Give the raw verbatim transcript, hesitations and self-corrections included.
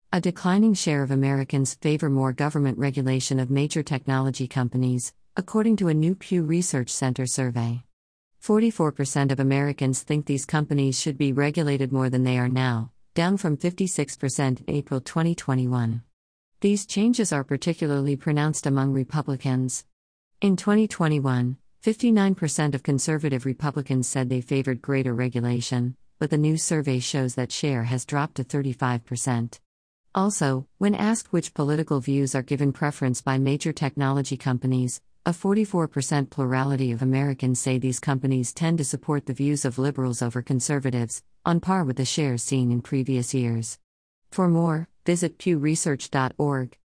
A declining share of Americans favor more government regulation of major technology companies, according to a new Pew Research Center survey. forty-four percent of Americans think these companies should be regulated more than they are now, down from fifty-six percent in April twenty twenty-one. These changes are particularly pronounced among Republicans. In twenty twenty-one, fifty-nine percent of conservative Republicans said they favored greater regulation, but the new survey shows that share has dropped to thirty-five percent. Also, when asked which political views are given preference by major technology companies, a forty-four percent plurality of Americans say these companies tend to support the views of liberals over conservatives, on par with the shares seen in previous years. For more, visit pew research dot org.